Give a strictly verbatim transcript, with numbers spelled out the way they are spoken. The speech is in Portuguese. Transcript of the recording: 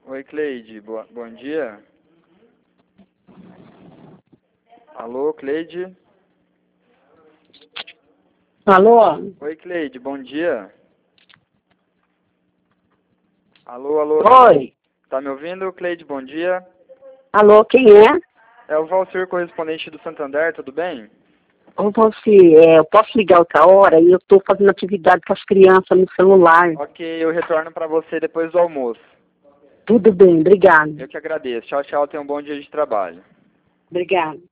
Oi, Cleide. Boa, bom dia. Alô, Cleide? Alô? Oi, Cleide. Bom dia. Alô, alô. Oi? Tá me ouvindo, Cleide? Bom dia. Alô, quem é? É o Valcir, correspondente do Santander, tudo bem? Ô, você, é, eu posso ligar outra hora e eu estou fazendo atividade com as crianças no celular. Ok, eu retorno para você depois do almoço. Tudo bem, obrigado. Eu que agradeço. Tchau, tchau. Tenha um bom dia de trabalho. Obrigado.